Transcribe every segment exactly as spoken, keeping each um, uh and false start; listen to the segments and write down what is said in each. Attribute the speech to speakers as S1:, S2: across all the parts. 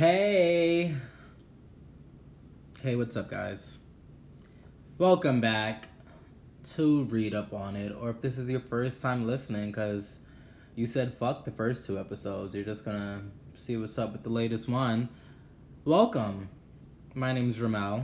S1: Hey! Hey, what's up, guys? Welcome back to Read Up On It, or if this is your first time listening, because you said fuck the first two episodes, you're just gonna see what's up with the latest one. Welcome. My name's Ramel.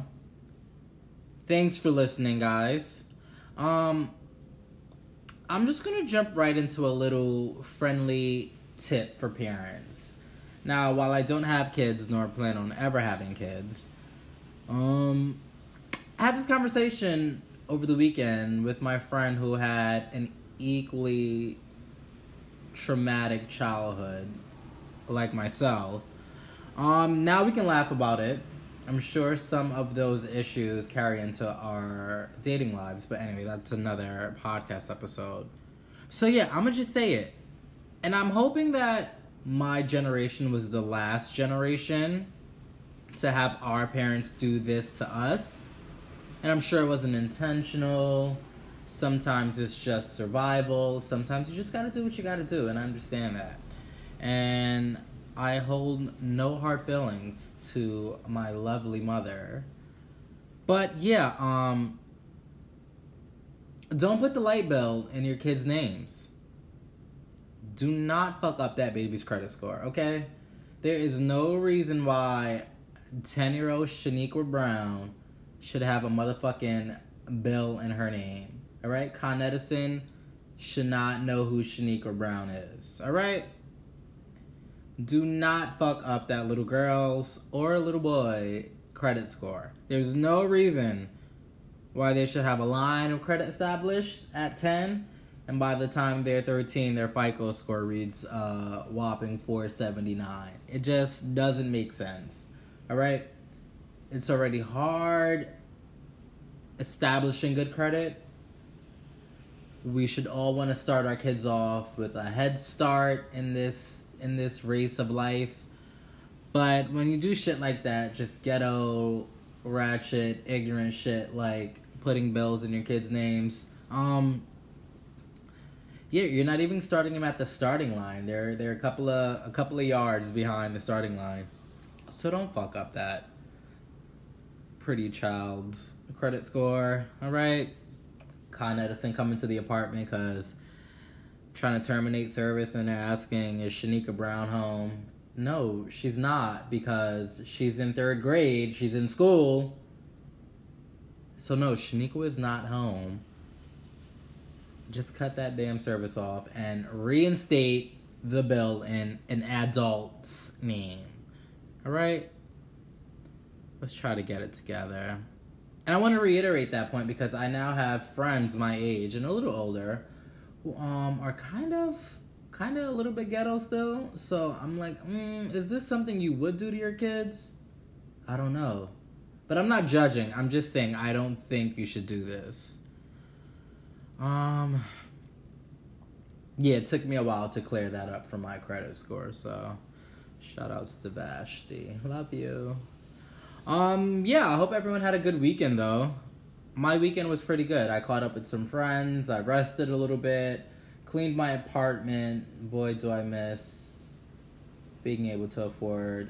S1: Thanks for listening, guys. Um, I'm just gonna jump right into a little friendly tip for parents. Now, while I don't have kids, nor plan on ever having kids, um, I had this conversation over the weekend with my friend who had an equally traumatic childhood, like myself. Um, now we can laugh about it. I'm sure some of those issues carry into our dating lives, but anyway, that's another podcast episode. So yeah, I'm gonna just say it. And I'm hoping that my generation was the last generation to have our parents do this to us. And I'm sure it wasn't intentional. Sometimes it's just survival. Sometimes you just gotta do what you gotta do, and I understand that. And I hold no hard feelings to my lovely mother. But yeah, um, don't put the light bill in your kids' names. Do not fuck up that baby's credit score, okay? There is no reason why ten-year-old Shaniqua Brown should have a motherfucking bill in her name, alright? Con Edison should not know who Shaniqua Brown is, alright? Do not fuck up that little girl's or little boy credit score. There's no reason why they should have a line of credit established at ten, and by the time they're thirteen, their FICO score reads uh, whopping four seventy-nine. It just doesn't make sense. Alright? It's already hard establishing good credit. We should all want to start our kids off with a head start in this in this race of life. But when you do shit like that, just ghetto, ratchet, ignorant shit like putting bills in your kids' names, um... yeah, you're not even starting them at the starting line. They're they're a couple of a couple of yards behind the starting line. So don't fuck up that pretty child's credit score. All right, Con Edison coming to the apartment because trying to terminate service, and they're asking, "Is Shaniqua Brown home?" No, she's not, because she's in third grade. She's in school. So no, Shaniqua is not home. Just cut that damn service off and reinstate the bill in an adult's name. Alright? Let's try to get it together. And I want to reiterate that point because I now have friends my age and a little older who um are kind of kind of a little bit ghetto still. So I'm like, mm, is this something you would do to your kids? I don't know. But I'm not judging. I'm just saying I don't think you should do this. Um, yeah, it took me a while to clear that up for my credit score, so shout outs to Vashti. Love you. Um, yeah, I hope everyone had a good weekend, though. My weekend was pretty good. I caught up with some friends, I rested a little bit, cleaned my apartment. Boy, do I miss being able to afford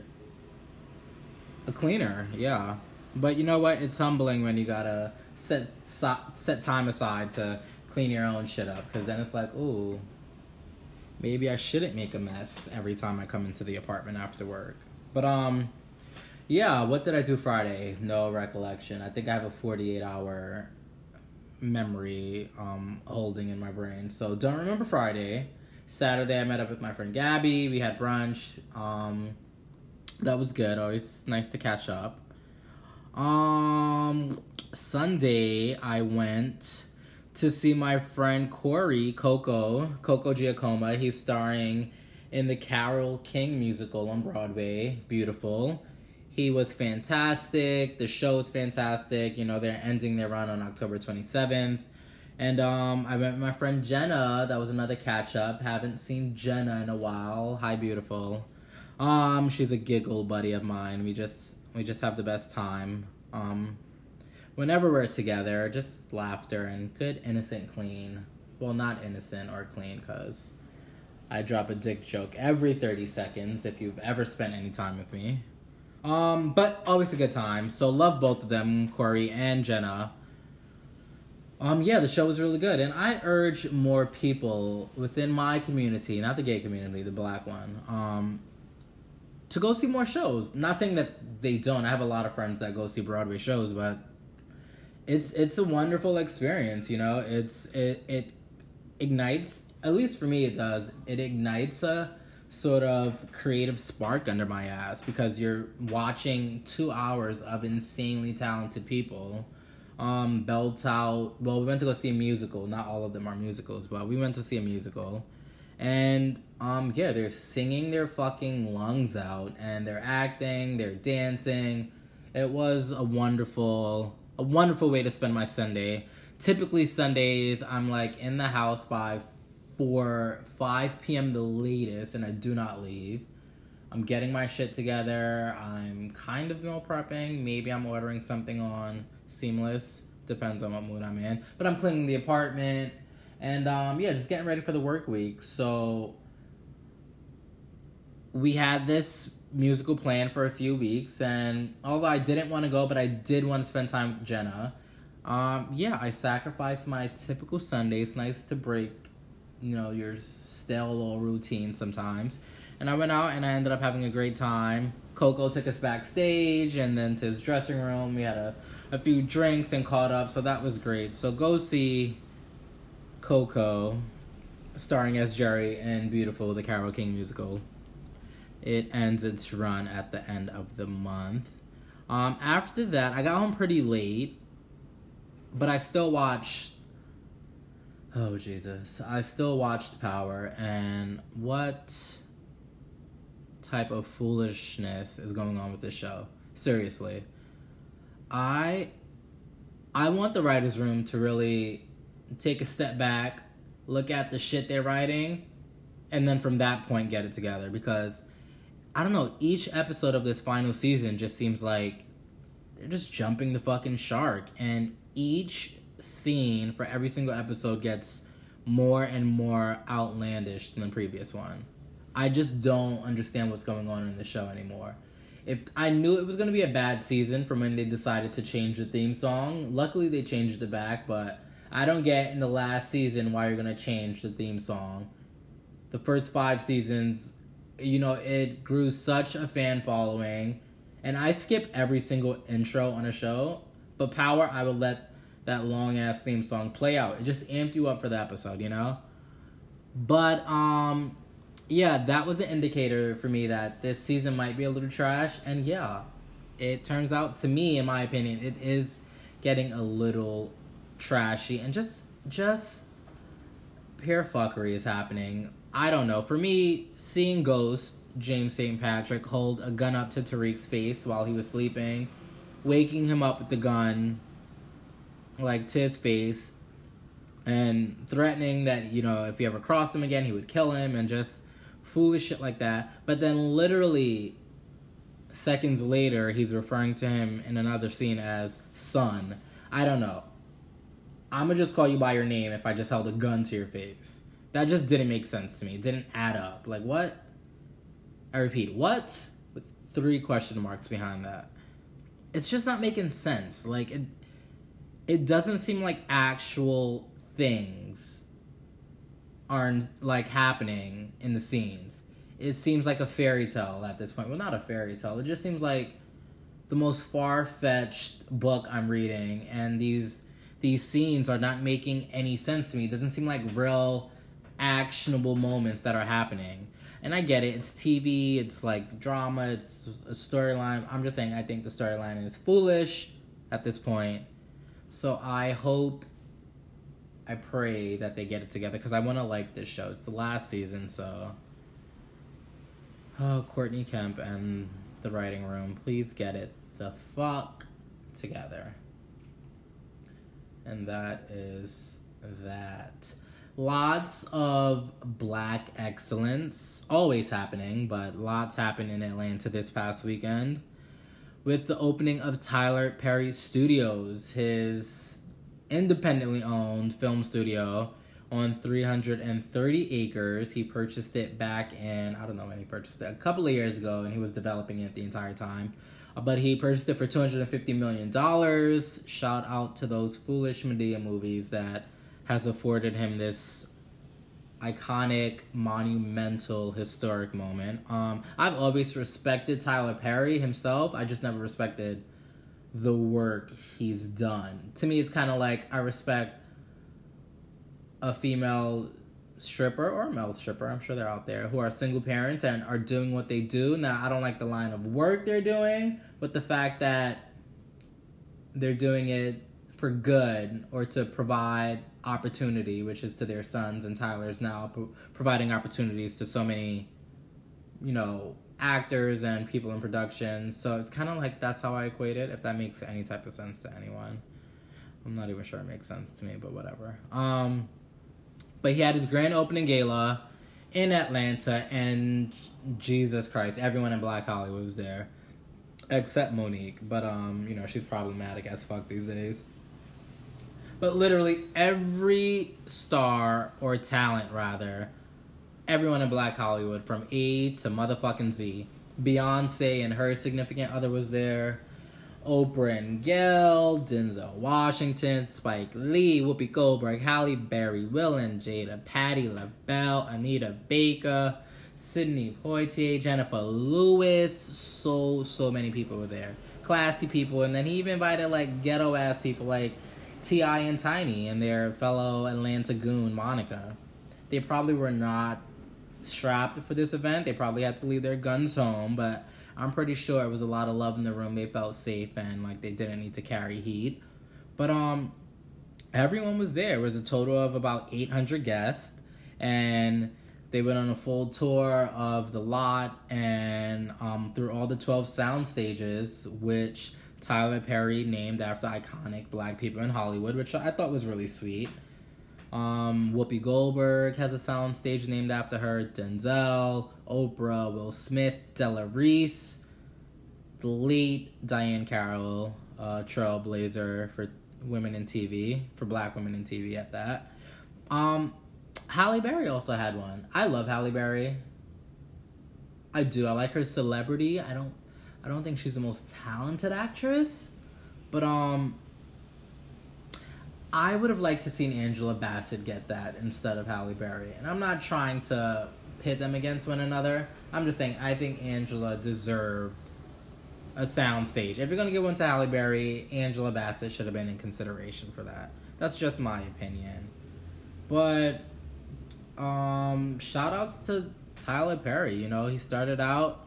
S1: a cleaner, yeah. But you know what? It's humbling when you gotta set so, set time aside to clean your own shit up, because then it's like, ooh, maybe I shouldn't make a mess every time I come into the apartment after work. But um yeah, what did I do Friday? No recollection. I think I have a forty-eight hour memory um holding in my brain, so don't remember Friday. Saturday I met up with my friend Gabby. We had brunch. Um that was good. Always nice to catch up. Um Sunday I went to see my friend Corey, Coco, Coco Giacomo. He's starring in the Carole King musical on Broadway. Beautiful. He was fantastic. The show is fantastic. You know, they're ending their run on October twenty-seventh. And um, I met with my friend Jenna. That was another catch-up. Haven't seen Jenna in a while. Hi, beautiful. Um, she's a giggle buddy of mine. We just we just have the best time. Um... Whenever we're together, just laughter and good, innocent, clean. Well, not innocent or clean, because I drop a dick joke every thirty seconds if you've ever spent any time with me. Um, but always a good time. So love both of them, Corey and Jenna. Um, yeah, the show was really good, and I urge more people within my community, not the gay community, the black one, um, to go see more shows. Not saying that they don't. I have a lot of friends that go see Broadway shows, but it's it's a wonderful experience. You know, it's it it ignites. At least for me, it does. It ignites a sort of creative spark under my ass because you're watching two hours of insanely talented people um, belt out. Well, we went to go see a musical. Not all of them are musicals, but we went to see a musical. And, um, yeah, they're singing their fucking lungs out, and they're acting, they're dancing. It was a wonderful, a wonderful way to spend my Sunday. Typically, Sundays, I'm, like, in the house by for five p.m. the latest, and I do not leave. I'm getting my shit together. I'm kind of meal prepping. Maybe I'm ordering something on Seamless. Depends on what mood I'm in. But I'm cleaning the apartment. And, um, yeah, just getting ready for the work week. So, we had this musical planned for a few weeks. And although I didn't want to go, but I did want to spend time with Jenna. Um, yeah, I sacrificed my typical Sunday. It's nice to break, you know, your stale little routine sometimes. And I went out and I ended up having a great time. Coco took us backstage and then to his dressing room. We had a, a few drinks and caught up, so that was great. So go see Coco, starring as Jerry in Beautiful, the Carole King musical. It ends its run at the end of the month. Um, after that, I got home pretty late, but I still watched Oh, Jesus. I still watched Power, and what type of foolishness is going on with this show? Seriously. I I want the writer's room to really take a step back, look at the shit they're writing, and then from that point get it together. Because, I don't know, each episode of this final season just seems like they're just jumping the fucking shark. And each scene for every single episode gets more and more outlandish than the previous one. I just don't understand what's going on in the show anymore. If I knew it was going to be a bad season from when they decided to change the theme song. Luckily they changed it back, but I don't get in the last season why you're going to change the theme song. The first five seasons, you know, it grew such a fan following, and I skip every single intro on a show, but Power, I would let that long-ass theme song play out. It just amped you up for the episode, you know? But, um, yeah, that was an indicator for me that this season might be a little trash. And, yeah, it turns out, to me, in my opinion, it is getting a little trashy. And just, just pure fuckery is happening. I don't know. For me, seeing Ghost, James Saint Patrick, hold a gun up to Tariq's face while he was sleeping, waking him up with the gun, like, to his face, and threatening that, you know, if he ever crossed him again, he would kill him, and just foolish shit like that. But then literally seconds later, he's referring to him in another scene as son. I don't know. I'm gonna just call you by your name if I just held a gun to your face. That just didn't make sense to me. It didn't add up. Like, what? I repeat, what? With three question marks behind that. It's just not making sense. Like, it It doesn't seem like actual things aren't, like, happening in the scenes. It seems like a fairy tale at this point. Well, not a fairy tale. It just seems like the most far-fetched book I'm reading, and these these scenes are not making any sense to me. It doesn't seem like real, actionable moments that are happening. And I get it. It's T V. It's, like, drama. It's a storyline. I'm just saying I think the storyline is foolish at this point. So I hope, I pray that they get it together, because I want to like this show. It's the last season, so... Oh, Courtney Kemp and the writing room, please get it the fuck together. And that is that. Lots of black excellence, always happening, but lots happened in Atlanta this past weekend, with the opening of Tyler Perry Studios, his independently owned film studio, on three hundred thirty acres. He purchased it back in, I don't know when he purchased it, a couple of years ago, and he was developing it the entire time. Uh, but he purchased it for two hundred fifty million dollars. Shout out to those foolish Madea movies that has afforded him this iconic, monumental, historic moment. Um, I've always respected Tyler Perry himself. I just never respected the work he's done. To me, it's kind of like I respect a female stripper or a male stripper, I'm sure they're out there, who are single parents and are doing what they do. Now, I don't like the line of work they're doing, but the fact that they're doing it for good or to provide opportunity, which is to their sons, and Tyler's now pro- providing opportunities to so many, you know, actors and people in production. So it's kind of like that's how I equate it, if that makes any type of sense to anyone. I'm not even sure it makes sense to me, but whatever. Um, but he had his grand opening gala in Atlanta, and Jesus Christ, everyone in Black Hollywood was there, except Monique. But, um, you know, she's problematic as fuck these days. But literally every star, or talent rather, everyone in Black Hollywood, from A to motherfucking Z. Beyonce and her significant other was there. Oprah and Gail, Denzel Washington, Spike Lee, Whoopi Goldberg, Halle Berry, Will and Jada, Patti LaBelle, Anita Baker, Sidney Poitier, Jennifer Lewis. So, so many people were there. Classy people. And then he even invited, like, ghetto-ass people like T I and Tiny and their fellow Atlanta goon, Monica. They probably were not strapped for this event. They probably had to leave their guns home, but I'm pretty sure it was a lot of love in the room. They felt safe and like they didn't need to carry heat. But um, everyone was there. It was a total of about eight hundred guests, and they went on a full tour of the lot and um, through all the twelve sound stages, which Tyler Perry named after iconic black people in Hollywood, which I thought was really sweet. Um, Whoopi Goldberg has a sound stage named after her. Denzel, Oprah, Will Smith, Della Reese, the late Diane Carroll, uh, trailblazer for women in T V, for black women in T V at that. Um, Halle Berry also had one. I love Halle Berry. I do. I like her celebrity. I don't. I don't think she's the most talented actress, but um, I would have liked to seen Angela Bassett get that instead of Halle Berry. And I'm not trying to pit them against one another. I'm just saying I think Angela deserved a soundstage. If you're gonna give one to Halle Berry, Angela Bassett should have been in consideration for that. That's just my opinion. But um, shout outs to Tyler Perry. You know, he started out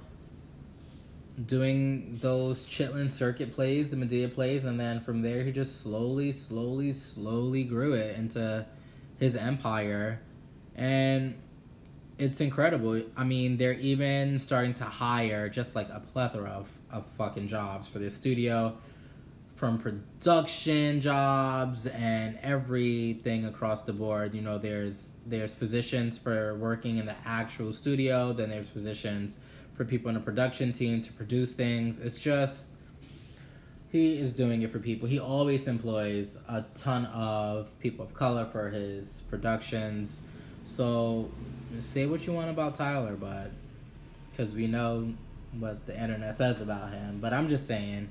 S1: doing those Chitlin circuit plays, the Madea plays, and then from there he just slowly, slowly, slowly grew it into his empire. And it's incredible. I mean, they're even starting to hire just like a plethora of, of fucking jobs for this studio, from production jobs and everything across the board. You know, there's there's positions for working in the actual studio, then there's positions for people in a production team to produce things. It's just, he is doing it for people. He always employs a ton of people of color for his productions. So say what you want about Tyler, but because we know what the internet says about him. But I'm just saying,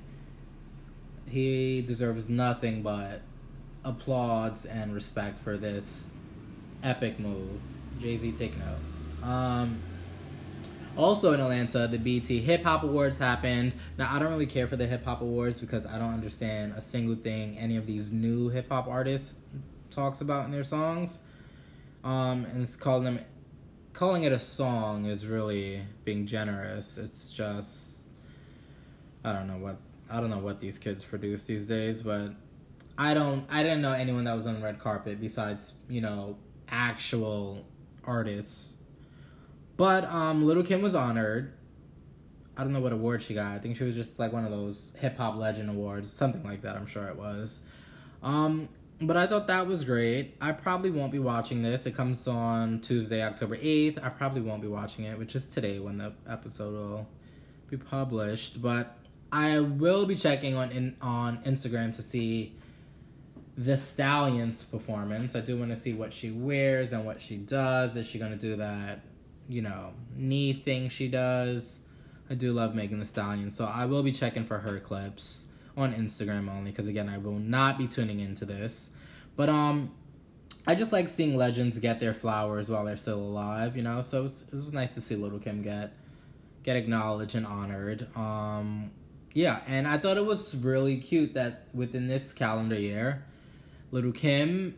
S1: he deserves nothing but applause and respect for this epic move. Jay-Z, take note. Um... Also in Atlanta, the B E T Hip Hop Awards happened. Now, I don't really care for the Hip Hop Awards because I don't understand a single thing any of these new hip hop artists talks about in their songs. Um, and it's calling them, calling it a song is really being generous. It's just, I don't know what, I don't know what these kids produce these days, but I don't, I didn't know anyone that was on the red carpet besides, you know, actual artists. But um, Lil' Kim was honored. I don't know what award she got. I think she was just like one of those hip-hop legend awards. Something like that, I'm sure it was. Um, but I thought that was great. I probably won't be watching this. It comes on Tuesday, October eighth. I probably won't be watching it, which is today when the episode will be published. But I will be checking on in, on Instagram to see the Stallion's performance. I do want to see what she wears and what she does. Is she going to do that, you know, knee thing she does? I do love Megan Thee Stallion, so I will be checking for her clips on Instagram only, because again, I will not be tuning into this. But um, I just like seeing legends get their flowers while they're still alive, you know. So it was, it was nice to see Little Kim get get acknowledged and honored. Um, yeah, and I thought it was really cute that within this calendar year, Little Kim,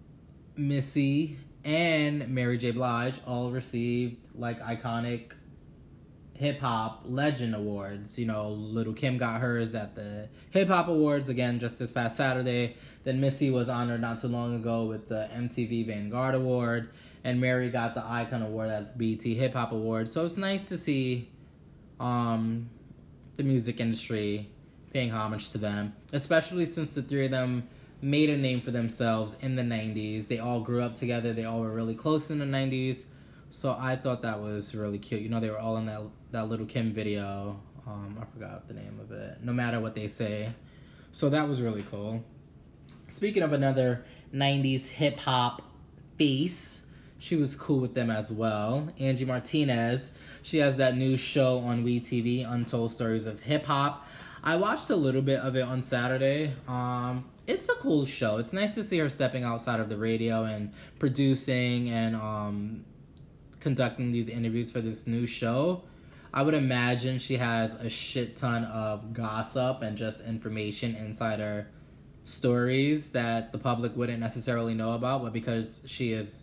S1: Missy, and Mary J. Blige all received like iconic hip hop legend awards. You know, Little Kim got hers at the Hip Hop Awards again just this past Saturday. Then Missy was honored not too long ago with the M T V Vanguard Award, and Mary got the Icon Award at the B E T Hip Hop Awards. So it's nice to see um, the music industry paying homage to them, especially since the three of them made a name for themselves in the nineties. They all grew up together. They all were really close in the nineties. So I thought that was really cute. You know, they were all in that that Little Kim video. Um, I forgot the name of it. No Matter What They Say. So that was really cool. Speaking of another nineties hip-hop face, she was cool with them as well. Angie Martinez. She has that new show on WeTV, Untold Stories of Hip Hop. I watched a little bit of it on Saturday. Um, it's a cool show. It's nice to see her stepping outside of the radio and producing and um, conducting these interviews for this new show. I would imagine she has a shit ton of gossip and just information, insider stories that the public wouldn't necessarily know about, but because she is,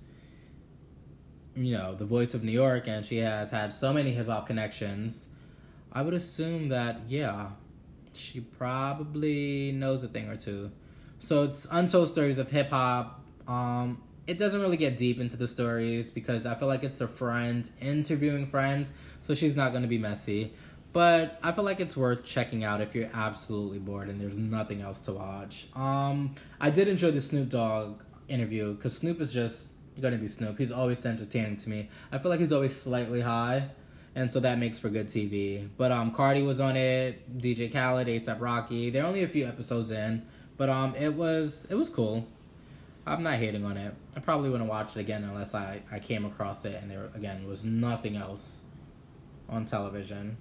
S1: you know, the voice of New York and she has had so many hip-hop connections, I would assume that, yeah, she probably knows a thing or two. So it's Untold Stories of Hip Hop. Um, it doesn't really get deep into the stories because I feel like it's a friend interviewing friends, so she's not going to be messy. But I feel like it's worth checking out if you're absolutely bored and there's nothing else to watch. Um, I did enjoy the Snoop Dogg interview because Snoop is just going to be Snoop. He's always entertaining to me. I feel like he's always slightly high, and so that makes for good T V. But um, Cardi was on it, D J Khaled, A$AP Rocky. They're only a few episodes in, but um, it was it was cool. I'm not hating on it. I probably wouldn't watch it again unless I, I came across it and there, again, was nothing else on television.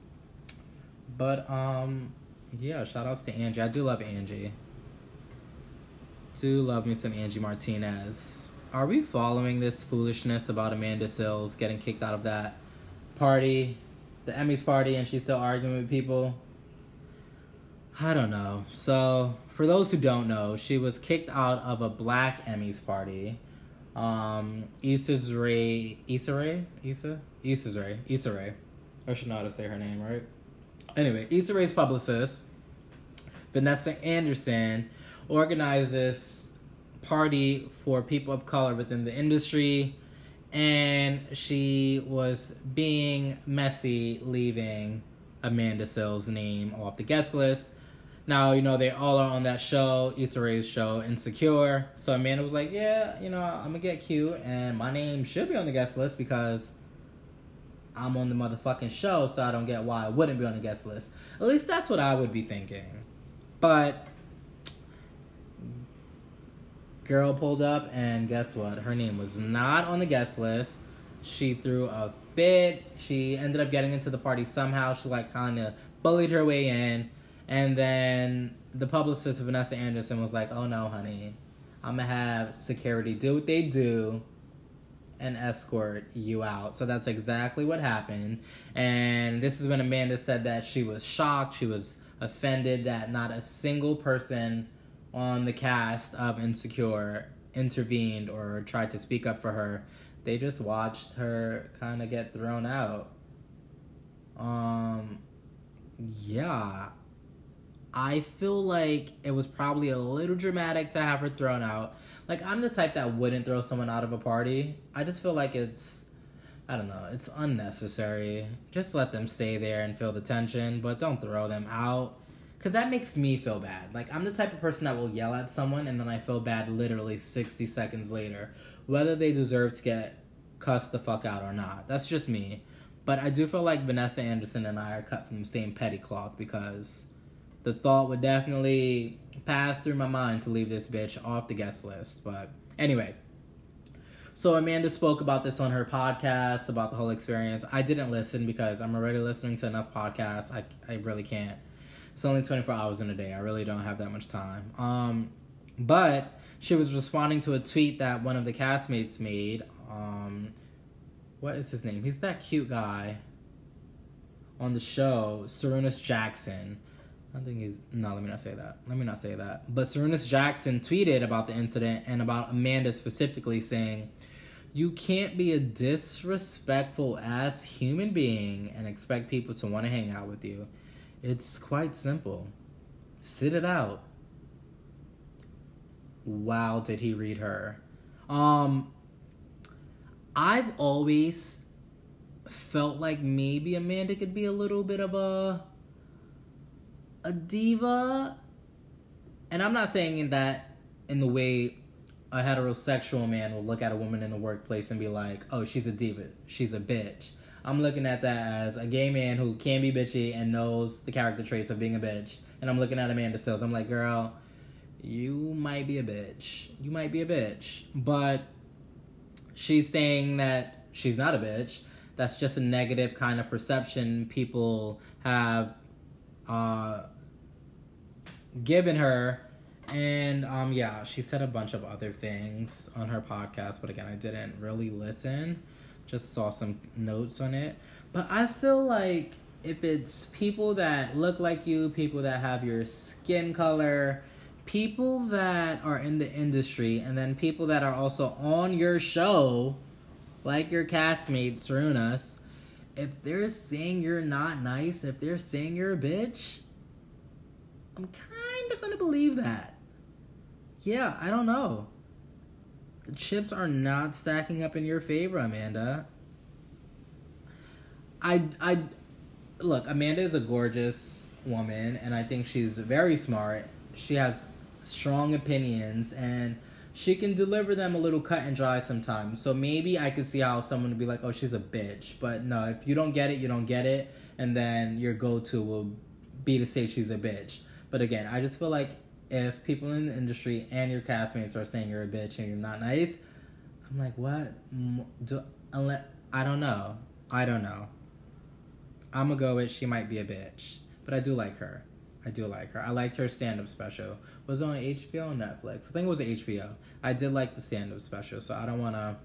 S1: But, um, yeah, shout-outs to Angie. I do love Angie. Do love me some Angie Martinez. Are we following this foolishness about Amanda Seales getting kicked out of that party, the Emmys party, and she's still arguing with people? I don't know. So, for those who don't know, she was kicked out of a Black Emmys party. Um, Issa Rae, Issa Rae? Issa? Issa Rae. Issa Rae. I should know how to say her name, right? Anyway, Issa Rae's publicist, Vanessa Anderson, organized this party for people of color within the industry, and she was being messy, leaving Amanda Seales' name off the guest list. Now, you know, they all are on that show, Issa Rae's show, Insecure. So Amanda was like, yeah, you know, I'm going to get cute, and my name should be on the guest list because I'm on the motherfucking show, so I don't get why I wouldn't be on the guest list. At least that's what I would be thinking. But girl pulled up, and guess what? Her name was not on the guest list. She threw a fit. She ended up getting into the party somehow. She, like, kind of bullied her way in. And then the publicist, Vanessa Anderson, was like, oh, no, honey. I'm going to have security do what they do and escort you out. So that's exactly what happened. And this is when Amanda said that she was shocked. She was offended that not a single person on the cast of Insecure intervened or tried to speak up for her. They just watched her kind of get thrown out. Um, yeah. I feel like it was probably a little dramatic to have her thrown out. Like, I'm the type that wouldn't throw someone out of a party. I just feel like it's, I don't know, it's unnecessary. Just let them stay there and feel the tension, but don't throw them out. Because that makes me feel bad. Like, I'm the type of person that will yell at someone and then I feel bad literally sixty seconds later, whether they deserve to get cussed the fuck out or not. That's just me. But I do feel like Vanessa Anderson and I are cut from the same petty cloth because the thought would definitely pass through my mind to leave this bitch off the guest list. But anyway, so Amanda spoke about this on her podcast, about the whole experience. I didn't listen because I'm already listening to enough podcasts. I, I really can't. It's only twenty-four hours in a day. I really don't have that much time. Um, but she was responding to a tweet that one of the castmates made. Um, what is his name? He's that cute guy on the show, Sarunas Jackson. I think he's... No, let me not say that. Let me not say that. But Sarunas Jackson tweeted about the incident and about Amanda specifically, saying, "You can't be a disrespectful ass human being and expect people to want to hang out with you. It's quite simple. Sit it out." Wow, did he read her. Um, I've always felt like maybe Amanda could be a little bit of a a diva. And I'm not saying that in the way a heterosexual man will look at a woman in the workplace and be like, oh, she's a diva, she's a bitch. I'm looking at that as a gay man who can be bitchy and knows the character traits of being a bitch. And I'm looking at Amanda Seales. I'm like, girl, you might be a bitch. You might be a bitch. But she's saying that she's not a bitch. That's just a negative kind of perception people have uh, given her. And, um, yeah, she said a bunch of other things on her podcast. But, again, I didn't really listen. Just saw some notes on it. But I feel like if it's people that look like you, people that have your skin color, people that are in the industry, and then people that are also on your show, like your castmate, Sarunas, if they're saying you're not nice, if they're saying you're a bitch, I'm kind of going to believe that. Yeah, I don't know. The chips are not stacking up in your favor, Amanda. I, I, look, Amanda is a gorgeous woman, and I think she's very smart. She has strong opinions, and she can deliver them a little cut and dry sometimes. So maybe I could see how someone would be like, oh, she's a bitch. But no, if you don't get it, you don't get it. And then your go-to will be to say she's a bitch. But again, I just feel like if people in the industry and your castmates are saying you're a bitch and you're not nice, I'm like, what? Do, unless, I don't know. I don't know. I'm going to go with she might be a bitch. But I do like her. I do like her. I liked her stand-up special. Was it on H B O or Netflix? I think it was H B O. I did like the stand-up special, so I don't want to...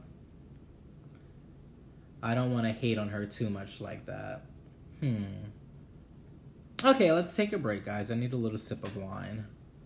S1: I don't want to hate on her too much like that. Hmm. Okay, let's take a break, guys. I need a little sip of wine.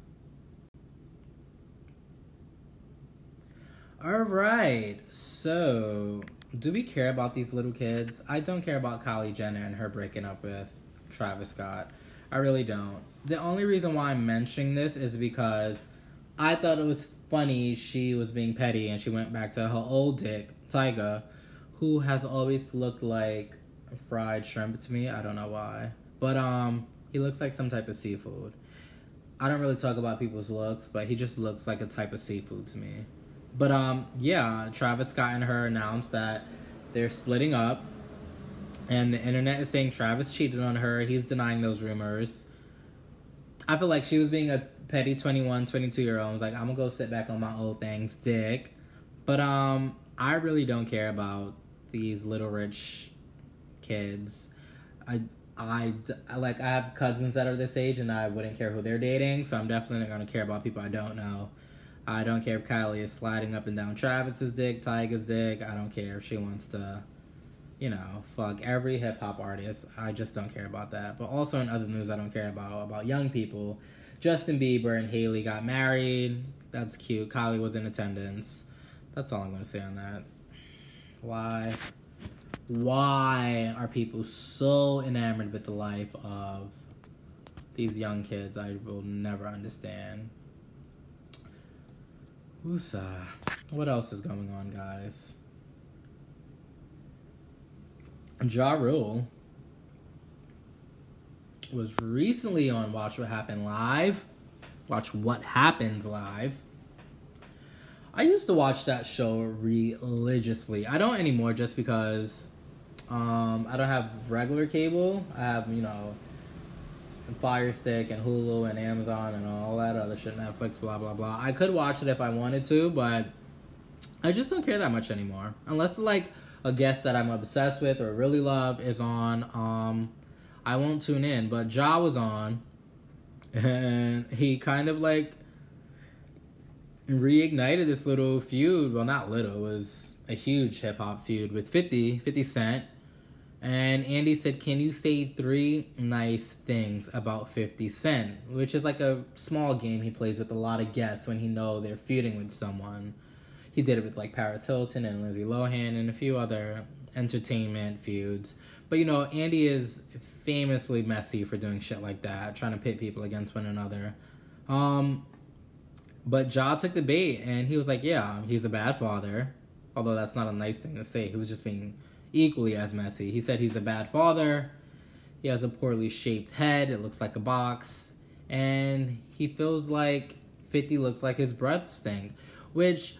S1: Alright, so... do we care about these little kids? I don't care about Kylie Jenner and her breaking up with Travis Scott. I really don't. The only reason why I'm mentioning this is because I thought it was funny she was being petty and she went back to her old dick, Tyga, who has always looked like fried shrimp to me. I don't know why. But um, he looks like some type of seafood. I don't really talk about people's looks, but he just looks like a type of seafood to me. But um, yeah, Travis Scott and her announced that they're splitting up. And the internet is saying Travis cheated on her. He's denying those rumors. I feel like she was being a petty twenty-one, twenty-two-year-old. I was like, I'm going to go sit back on my old things, dick. But um, I really don't care about these little rich kids. I, I, like, I have cousins that are this age, and I wouldn't care who they're dating. So I'm definitely not going to care about people I don't know. I don't care if Kylie is sliding up and down Travis's dick, Tyga's dick. I don't care if she wants to... you know, fuck every hip-hop artist. I just don't care about that. But also in other news I don't care about, about young people. Justin Bieber and Hailey got married. That's cute. Kylie was in attendance. That's all I'm going to say on that. Why? Why are people so enamored with the life of these young kids? I will never understand. Woosah. What else is going on, guys? Ja Rule was recently on Watch What Happened Live. Watch What Happens Live. I used to watch that show religiously. I don't anymore just because um, I don't have regular cable. I have, you know, Fire Stick and Hulu and Amazon and all that other shit, Netflix, blah blah blah. I could watch it if I wanted to, but I just don't care that much anymore. Unless like a guest that I'm obsessed with or really love is on, um, I won't tune in. But Ja was on, and he kind of like reignited this little feud. Well, not little, it was a huge hip hop feud with fifty, fifty Cent. And Andy said, can you say three nice things about fifty Cent? Which is like a small game he plays with a lot of guests when he know they're feuding with someone. He did it with like Paris Hilton and Lindsay Lohan and a few other entertainment feuds. But you know, Andy is famously messy for doing shit like that, trying to pit people against one another. Um, but Ja took the bait and he was like, yeah, he's a bad father. Although that's not a nice thing to say. He was just being equally as messy. He said he's a bad father. He has a poorly shaped head. It looks like a box. And he feels like fifty looks like his breath stink. Which,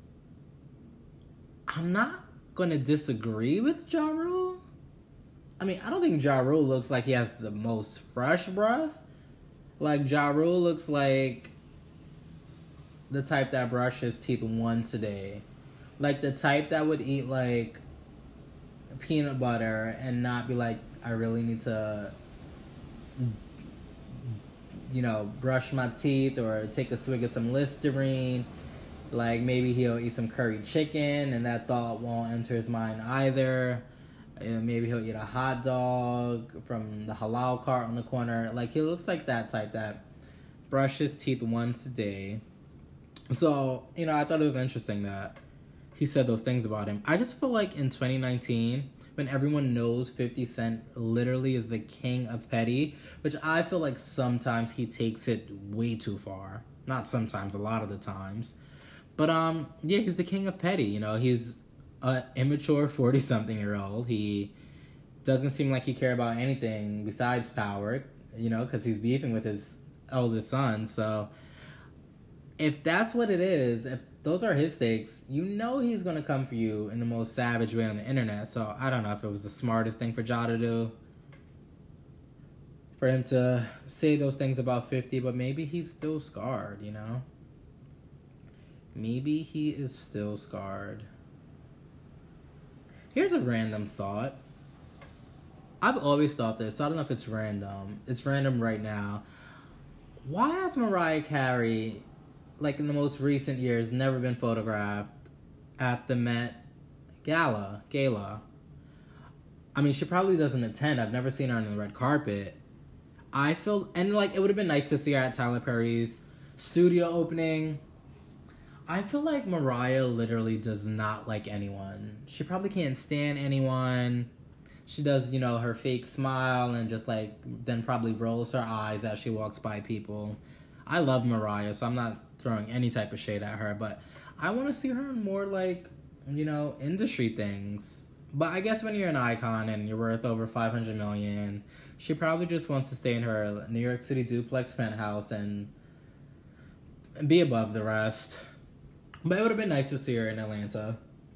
S1: I'm not going to disagree with Ja Rule. I mean, I don't think Ja Rule looks like he has the most fresh breath. Like, Ja Rule looks like the type that brushes teeth once a day. Like, the type that would eat, like, peanut butter and not be like, I really need to, you know, brush my teeth or take a swig of some Listerine. Like, maybe he'll eat some curry chicken and that thought won't enter his mind either. And maybe he'll eat a hot dog from the halal cart on the corner. Like, he looks like that type that brushes teeth once a day. So, you know, I thought it was interesting that he said those things about him. I just feel like in twenty nineteen, when everyone knows fifty Cent literally is the king of petty, which I feel like sometimes he takes it way too far. Not sometimes, a lot of the times. But, um, yeah, he's the king of petty, you know. He's an immature forty-something-year-old. He doesn't seem like he cares about anything besides power, you know, because he's beefing with his eldest son. So, if that's what it is, if those are his stakes, you know he's going to come for you in the most savage way on the internet. So, I don't know if it was the smartest thing for Ja to do, for him to say those things about fifty, but maybe he's still scarred, you know? Maybe he is still scarred. Here's a random thought. I've always thought this, so I don't know if it's random. It's random right now. Why has Mariah Carey, like in the most recent years, never been photographed at the Met Gala? Gala. I mean, she probably doesn't attend. I've never seen her on the red carpet. I feel, and like, it would have been nice to see her at Tyler Perry's studio opening. I feel like Mariah literally does not like anyone. She probably can't stand anyone. She does, you know, her fake smile and just like, then probably rolls her eyes as she walks by people. I love Mariah, so I'm not throwing any type of shade at her, but I want to see her in more like, you know, industry things. But I guess when you're an icon and you're worth over five hundred million, she probably just wants to stay in her New York City duplex penthouse and be above the rest. But it would have been nice to see her in Atlanta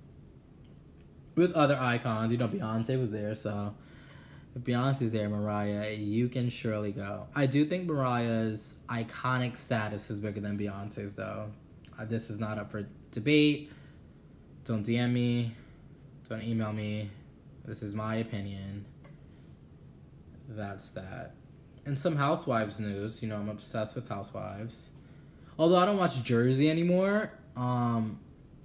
S1: with other icons. You know, Beyonce was there, so if Beyonce's there, Mariah, you can surely go. I do think Mariah's iconic status is bigger than Beyonce's, though. Uh, this is not up for debate. Don't D M me. Don't email me. This is my opinion. That's that. And some Housewives news. You know, I'm obsessed with Housewives. Although I don't watch Jersey anymore. Um,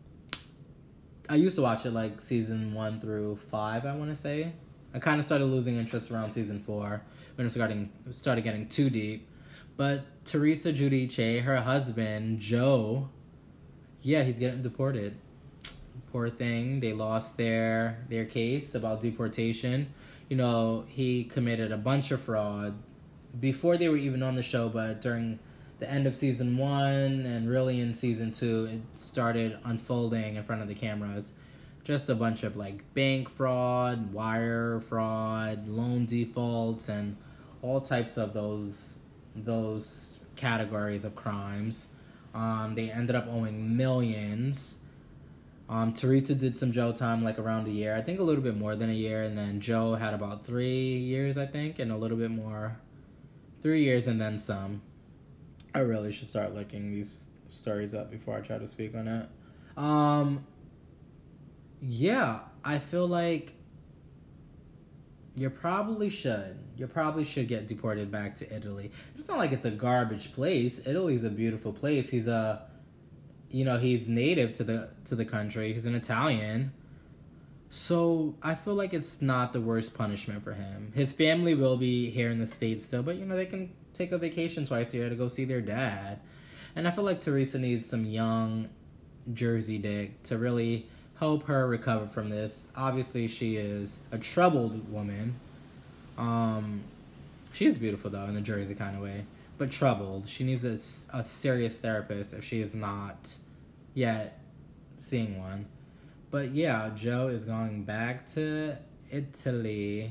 S1: I used to watch it like season one through five, I want to say. I kind of started losing interest around season four when it started, started getting too deep. But Teresa Giudice, her husband, Joe, yeah, he's getting deported. Poor thing. They lost their their case about deportation. You know, he committed a bunch of fraud before they were even on the show, but during the end of season one and really in season two, it started unfolding in front of the cameras. Just a bunch of like bank fraud, wire fraud, loan defaults, and all types of those those categories of crimes. Um, they ended up owing millions. Um, Teresa did some Joe time like around a year. I think a little bit more than a year. And then Joe had about three years, I think, and a little bit more Three years and then some. I really should start looking these stories up before I try to speak on it. Um, yeah, I feel like you probably should. You probably should get deported back to Italy. It's not like it's a garbage place. Italy's a beautiful place. He's a, you know, he's native to the to the country. He's an Italian. So I feel like it's not the worst punishment for him. His family will be here in the States still, but, you know, they can take a vacation twice a year to go see their dad. And I feel like Teresa needs some young Jersey dick to really help her recover from this. Obviously, she is a troubled woman. Um, she's beautiful, though, in a Jersey kind of way. But troubled. She needs a, a serious therapist if she is not yet seeing one. But yeah, Joe is going back to Italy.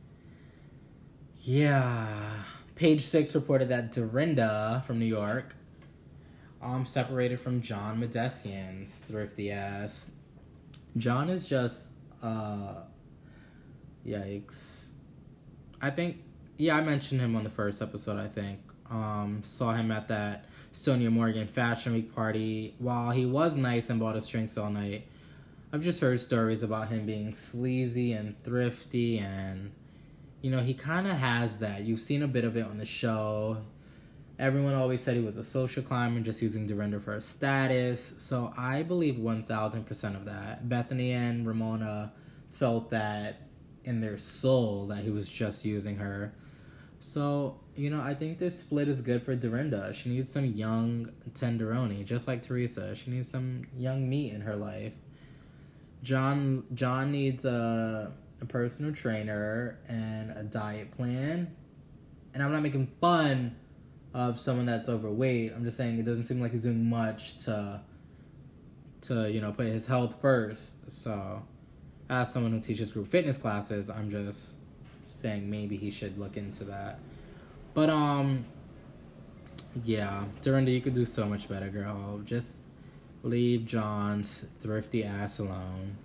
S1: Yeah. Page Six reported that Dorinda from New York um, separated from John Medesian's thrifty ass. John is just, uh, yikes. I think, yeah, I mentioned him on the first episode, I think. Um, saw him at that Sonia Morgan Fashion Week party. While he was nice and bought us drinks all night, I've just heard stories about him being sleazy and thrifty, and, you know, he kind of has that. You've seen a bit of it on the show. Everyone always said he was a social climber, just using Dorinda for her status. So I believe one thousand percent of that. Bethany and Ramona felt that in their soul that he was just using her. So, you know, I think this split is good for Dorinda. She needs some young tenderoni, just like Teresa. She needs some young meat in her life. John John needs a, a personal trainer and a diet plan. And I'm not making fun of someone that's overweight. I'm just saying it doesn't seem like he's doing much to, to you know, put his health first. So, as someone who teaches group fitness classes, I'm just saying maybe he should look into that. But, um, yeah, Dorinda, you could do so much better, girl. Just leave John's thrifty ass alone.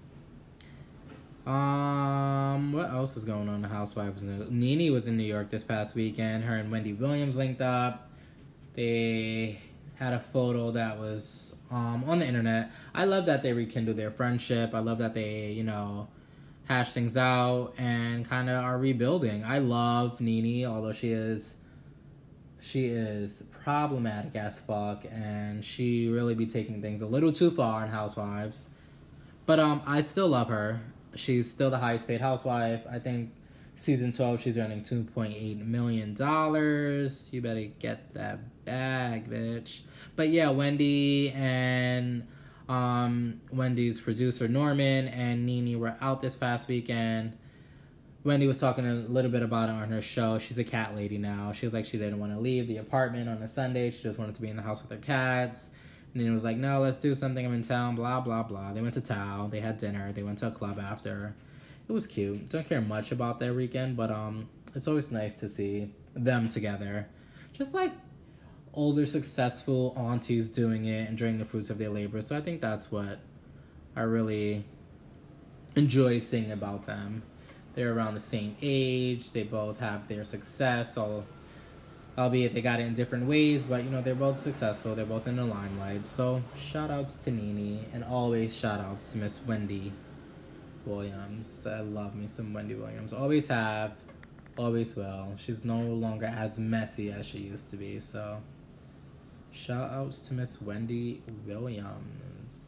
S1: Um, what else is going on in the Housewives news? Nene was in New York this past weekend. Her and Wendy Williams linked up. They had a photo that was um on the internet. I love that they rekindled their friendship. I love that they, you know, hash things out and kind of are rebuilding. I love Nene, although she is she is problematic as fuck, and she really be taking things a little too far in Housewives. But um, I still love her. She's still the highest paid housewife. I think season twelve, she's earning two point eight million dollars. You better get that bag, bitch. But yeah, Wendy and um, Wendy's producer Norman and Nene were out this past weekend. Wendy was talking a little bit about it on her show. She's a cat lady now. She was like, she didn't want to leave the apartment on a Sunday. She just wanted to be in the house with her cats. And then it was like, no, let's do something. I'm in town, blah, blah, blah. They went to Tao. They had dinner. They went to a club after. It was cute. Don't care much about their weekend, but um, it's always nice to see them together. Just like older, successful aunties doing it, enjoying the fruits of their labor. So I think that's what I really enjoy seeing about them. They're around the same age. They both have their success, all, albeit they got it in different ways. But, you know, they're both successful. They're both in the limelight. So, shout-outs to Nene. And always shout-outs to Miss Wendy Williams. I love me some Wendy Williams. Always have. Always will. She's no longer as messy as she used to be. So, shout-outs to Miss Wendy Williams.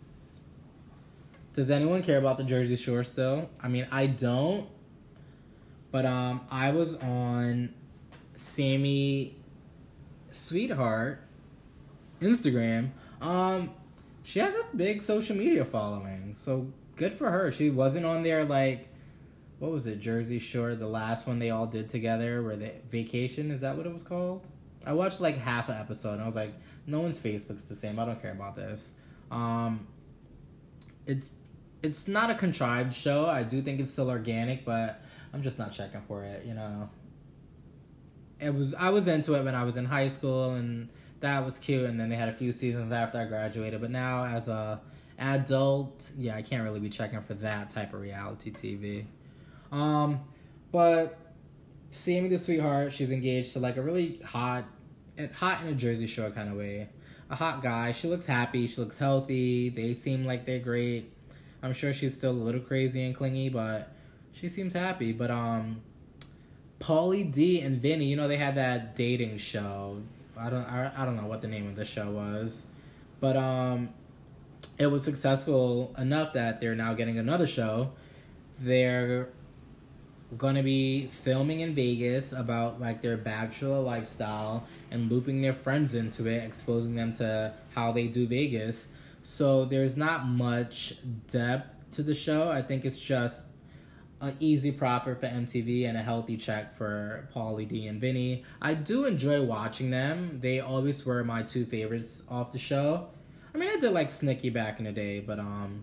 S1: Does anyone care about the Jersey Shore still? I mean, I don't. But um, I was on Sammy Sweetheart Instagram. Um, she has a big social media following, so good for her. She wasn't on there like, what was it, Jersey Shore, the last one they all did together, where the vacation, is that what it was called? I watched like half an episode, and I was like, no one's face looks the same. I don't care about this. Um, it's it's not a contrived show. I do think it's still organic, but I'm just not checking for it, you know. It was I was into it when I was in high school, and that was cute, and then they had a few seasons after I graduated. But now as a adult, yeah, I can't really be checking for that type of reality T V. Um, but Sammy the Sweetheart, she's engaged to like a really hot, hot in a Jersey Shore kind of way. A hot guy. She looks happy. She looks healthy. They seem like they're great. I'm sure she's still a little crazy and clingy, but she seems happy. But um, Pauly D and Vinny, you know, they had that dating show. I don't, I, I don't know what the name of the show was, but um, it was successful enough that they're now getting another show. They're gonna be filming in Vegas about like their bachelor lifestyle and looping their friends into it, exposing them to how they do Vegas. So there's not much depth to the show. I think it's just an easy profit for M T V and a healthy check for Pauly D and Vinny. I do enjoy watching them. They always were my two favorites off the show. I mean, I did like Snicky back in the day, but um,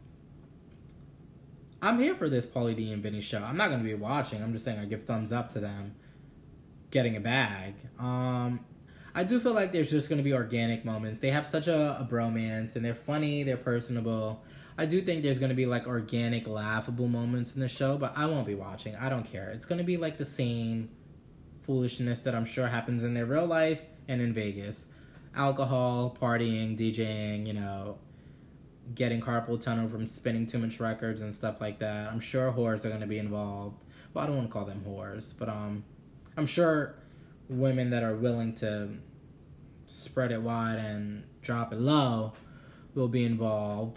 S1: I'm here for this Pauly D and Vinny show. I'm not going to be watching. I'm just saying I give thumbs up to them getting a bag. Um, I do feel like there's just going to be organic moments. They have such a, a bromance, and they're funny, they're personable. I do think there's going to be, like, organic, laughable moments in the show, but I won't be watching. I don't care. It's going to be, like, the same foolishness that I'm sure happens in their real life and in Vegas. Alcohol, partying, DJing, you know, getting carpal tunnel from spinning too much records and stuff like that. I'm sure whores are going to be involved. Well, I don't want to call them whores, but um, I'm sure women that are willing to spread it wide and drop it low will be involved.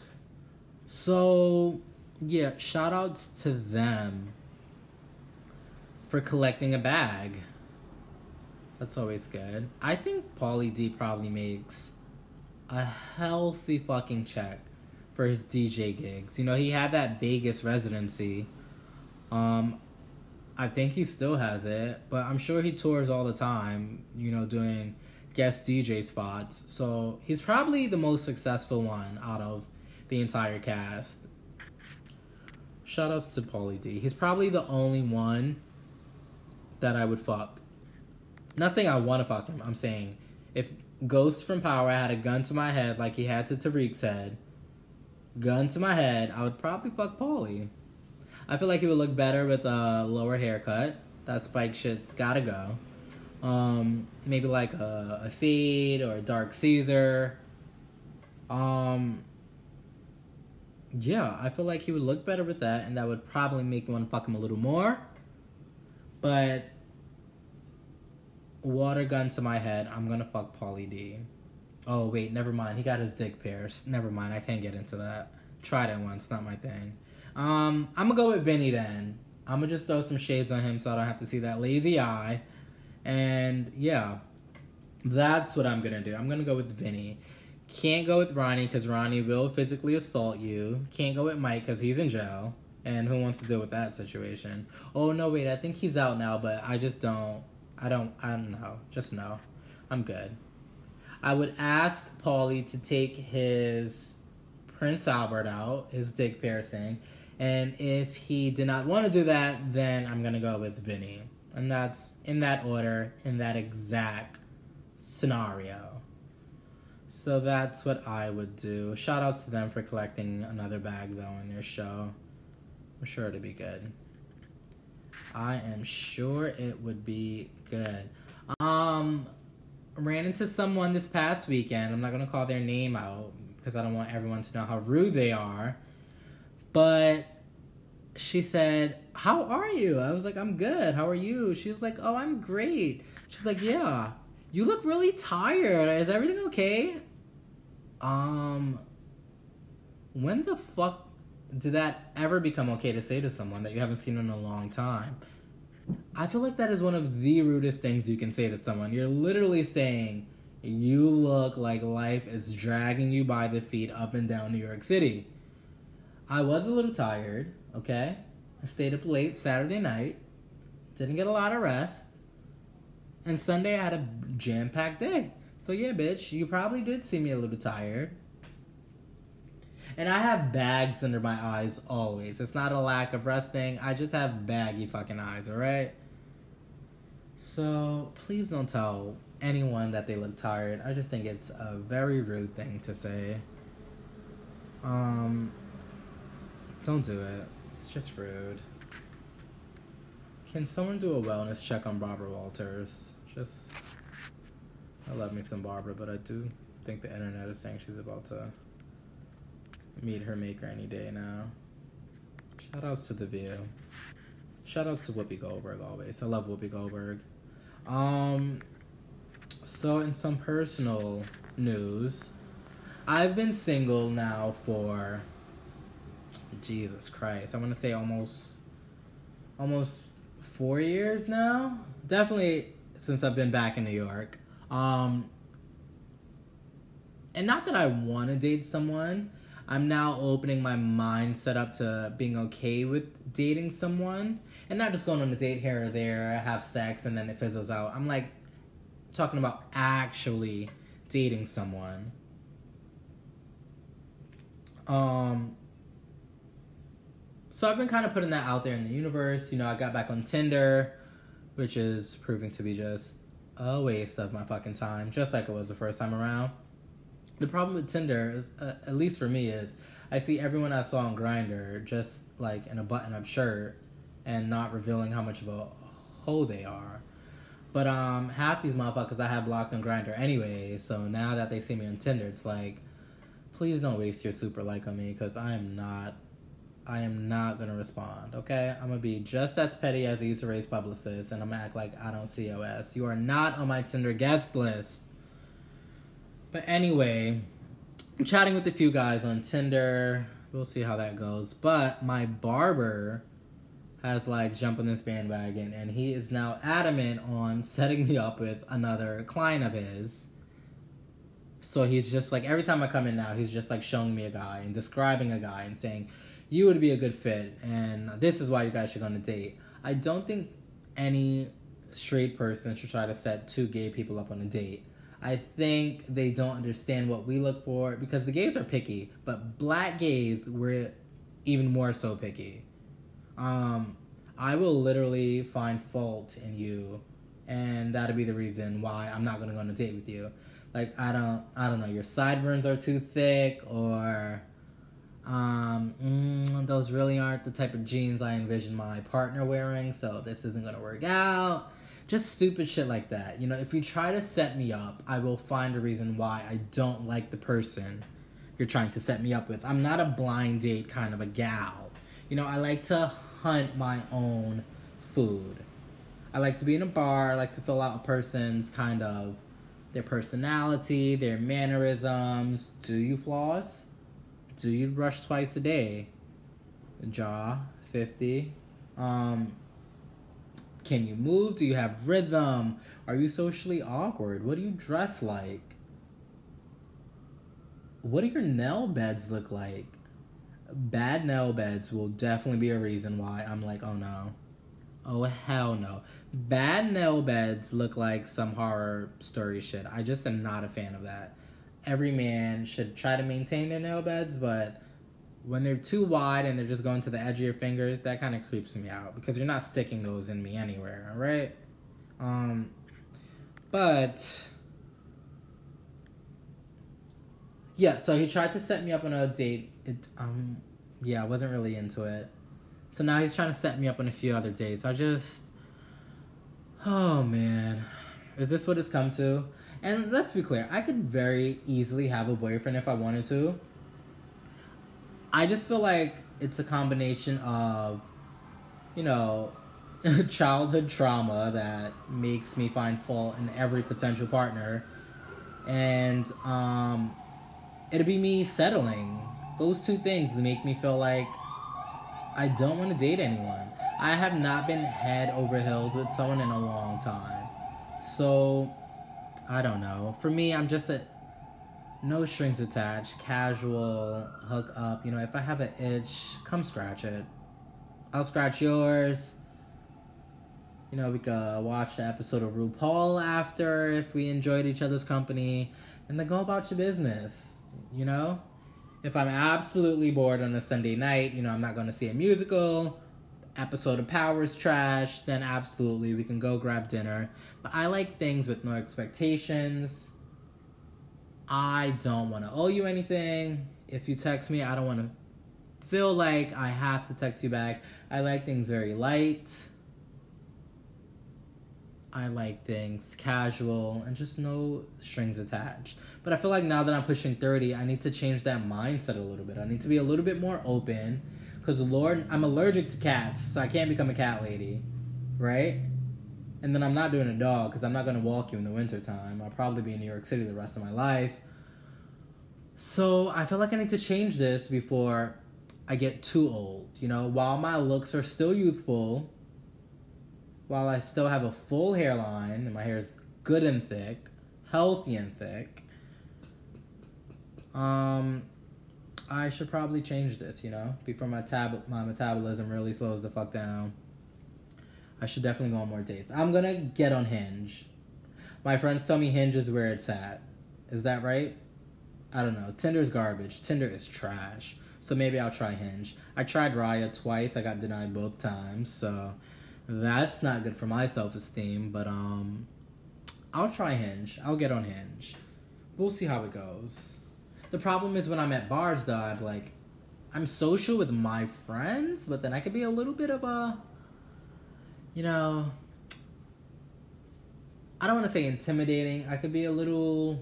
S1: So, yeah, shout outs to them for collecting a bag. That's always good. I think Pauly D probably makes a healthy fucking check for his D J gigs. You know, he had that Vegas residency. Um, I think he still has it, but I'm sure he tours all the time, you know, doing guest D J spots. So he's probably the most successful one out of the entire cast. Shoutouts to Pauly D. He's probably the only one that I would fuck. Not saying I want to fuck him. I'm saying if Ghost from Power had a gun to my head like he had to Tariq's head, gun to my head, I would probably fuck Pauly. I feel like he would look better with a lower haircut. That spike shit's gotta go. Um, maybe like a, a fade or a dark Caesar. Um, yeah, I feel like he would look better with that, and that would probably make me want to fuck him a little more. But water gun to my head, I'm gonna fuck Pauly D. Oh wait, never mind. He got his dick pierced. Never mind. I can't get into that. Tried it once, not my thing. Um, I'm gonna go with Vinny then. I'm gonna just throw some shades on him so I don't have to see that lazy eye. And yeah, that's what I'm gonna do. I'm gonna go with Vinny. Can't go with Ronnie because Ronnie will physically assault you. Can't go with Mike because he's in jail. And who wants to deal with that situation? Oh no, wait, I think he's out now, but I just don't. I don't. I don't know. Just no. I'm good. I would ask Pauly to take his Prince Albert out, his dick piercing. And if he did not want to do that, then I'm going to go with Vinny. And that's in that order, in that exact scenario. So that's what I would do. Shout outs to them for collecting another bag, though, in their show. I'm sure it'd be good. I am sure it would be good. Um, ran into someone this past weekend. I'm not going to call their name out because I don't want everyone to know how rude they are. But she said, "How are you?" I was like, "I'm good. How are you?" She was like, "Oh, I'm great." She's like, "Yeah, you look really tired. Is everything okay?" Um, when the fuck did that ever become okay to say to someone that you haven't seen in a long time? I feel like that is one of the rudest things you can say to someone. You're literally saying, you look like life is dragging you by the feet up and down New York City. I was a little tired, okay? I stayed up late Saturday night. Didn't get a lot of rest. And Sunday I had a jam-packed day. So yeah, bitch, you probably did see me a little tired. And I have bags under my eyes always. It's not a lack of resting. I just have baggy fucking eyes, alright? So, please don't tell anyone that they look tired. I just think it's a very rude thing to say. Um, don't do it. It's just rude. Can someone do a wellness check on Barbara Walters? Just, I love me some Barbara, but I do think the internet is saying she's about to meet her maker any day now. Shout outs to The View. Shout outs to Whoopi Goldberg always. I love Whoopi Goldberg. Um, so in some personal news, I've been single now for, Jesus Christ, I want to say almost, almost four years now. Definitely since I've been back in New York. Um, and not that I want to date someone. I'm now opening my mindset up to being okay with dating someone. And not just going on a date here or there, have sex, and then it fizzles out. I'm like talking about actually dating someone. Um, so I've been kind of putting that out there in the universe. You know, I got back on Tinder, which is proving to be just a waste of my fucking time, just like it was the first time around. The problem with Tinder, is, uh, at least for me, is I see everyone I saw on Grindr just like in a button-up shirt and not revealing how much of a hoe they are. But um, half these motherfuckers I have blocked on Grindr anyway, so now that they see me on Tinder, it's like, please don't waste your super like on me, because I am not, I am not going to respond, okay? I'm going to be just as petty as the Issa Rae's publicist, and I'm going to act like I don't C O S. You are not on my Tinder guest list. But anyway, I'm chatting with a few guys on Tinder. We'll see how that goes. But my barber has, like, jumped on this bandwagon, and he is now adamant on setting me up with another client of his. So he's just, like, every time I come in now, he's just, like, showing me a guy and describing a guy and saying, you would be a good fit, and this is why you guys should go on a date. I don't think any straight person should try to set two gay people up on a date. I think they don't understand what we look for, because the gays are picky, but black gays were even more so picky. Um, I will literally find fault in you, and that'll be the reason why I'm not gonna go on a date with you. Like, I don't, I don't know, your sideburns are too thick, or um, mm, those really aren't the type of jeans I envision my partner wearing, so this isn't gonna work out. Just stupid shit like that. You know, if you try to set me up, I will find a reason why I don't like the person you're trying to set me up with. I'm not a blind date kind of a gal. You know, I like to hunt my own food. I like to be in a bar. I like to fill out a person's kind of their personality, their mannerisms. Do you floss? Do you brush twice a day? Jaw, fifty. Um... Can you move? Do you have rhythm? Are you socially awkward? What do you dress like? What do your nail beds look like? Bad nail beds will definitely be a reason why I'm like, oh no. Oh hell no. Bad nail beds look like some horror story shit. I just am not a fan of that. Every man should try to maintain their nail beds, but when they're too wide and they're just going to the edge of your fingers, that kind of creeps me out, because you're not sticking those in me anywhere, all right? Um, but, yeah, so he tried to set me up on a date. It, um, yeah, I wasn't really into it. So now he's trying to set me up on a few other dates. I just, oh, man. Is this what it's come to? And let's be clear, I could very easily have a boyfriend if I wanted to. I just feel like it's a combination of, you know, childhood trauma that makes me find fault in every potential partner. And um, it'll be me settling. Those two things make me feel like I don't want to date anyone. I have not been head over heels with someone in a long time. So, I don't know. For me, I'm just a... no strings attached, casual, hook up. You know, if I have an itch, come scratch it. I'll scratch yours. You know, we could watch the episode of RuPaul after if we enjoyed each other's company. And then go about your business, you know? If I'm absolutely bored on a Sunday night, you know, I'm not going to see a musical, episode of Power's trash, then absolutely we can go grab dinner. But I like things with no expectations. I don't want to owe you anything. If you text me, I don't want to feel like I have to text you back. I like things very light. I like things casual and just no strings attached. But I feel like now that I'm pushing thirty, I need to change that mindset a little bit. I need to be a little bit more open. Because, Lord, I'm allergic to cats, so I can't become a cat lady. Right? And then I'm not doing a dog because I'm not going to walk you in the wintertime. I'll probably be in New York City the rest of my life. So I feel like I need to change this before I get too old. You know, while my looks are still youthful, while I still have a full hairline and my hair is good and thick, healthy and thick, um, I should probably change this, you know, before my tab- my metabolism really slows the fuck down. I should definitely go on more dates. I'm gonna get on Hinge. My friends tell me Hinge is where it's at. Is that right? I don't know. Tinder's garbage. Tinder is trash. So maybe I'll try Hinge. I tried Raya twice. I got denied both times. So that's not good for my self-esteem. But um, I'll try Hinge. I'll get on Hinge. We'll see how it goes. The problem is when I'm at bars, though, I'm like, I'm social with my friends, but then I could be a little bit of a, you know, I don't want to say intimidating. I could be a little,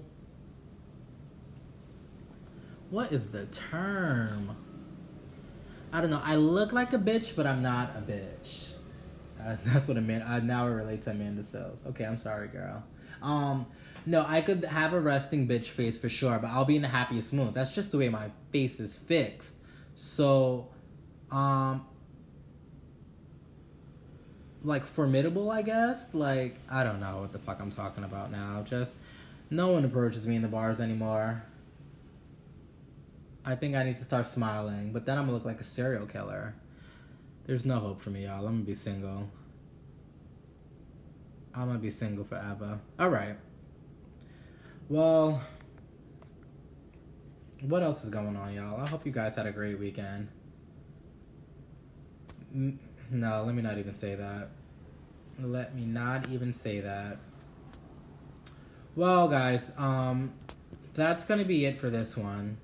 S1: what is the term? I don't know. I look like a bitch, but I'm not a bitch. Uh, that's what I meant. I now I relate to Amanda Seales. Okay, I'm sorry, girl. Um, no, I could have a resting bitch face for sure, but I'll be in the happiest mood. That's just the way my face is fixed. So, um, like formidable, I guess. Like, I don't know what the fuck I'm talking about now. Just no one approaches me in the bars anymore. I think I need to start smiling, but then I'm gonna look like a serial killer. There's no hope for me, y'all. I'm gonna be single. I'm gonna be single forever. All right. Well, what else is going on, y'all? I hope you guys had a great weekend. No, let me not even say that. Let me not even say that. Well, guys, um, that's gonna be it for this one.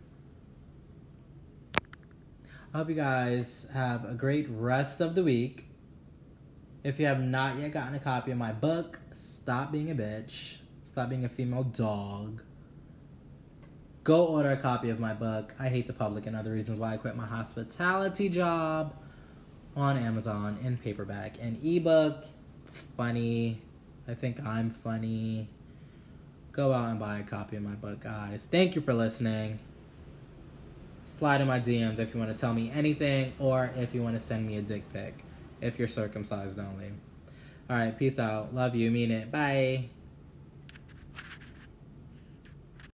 S1: I hope you guys have a great rest of the week. If you have not yet gotten a copy of my book, Stop Being a Bitch, Stop Being a Female Dog, go order a copy of my book, I Hate the Public and Other Reasons Why I Quit My Hospitality Job, on Amazon in paperback and ebook. It's funny. I think I'm funny. Go out and buy a copy of my book, guys. Thank you for listening. Slide in my D Ms if you want to tell me anything or if you want to send me a dick pic if you're circumcised only. Alright, peace out. Love you. Mean it. Bye.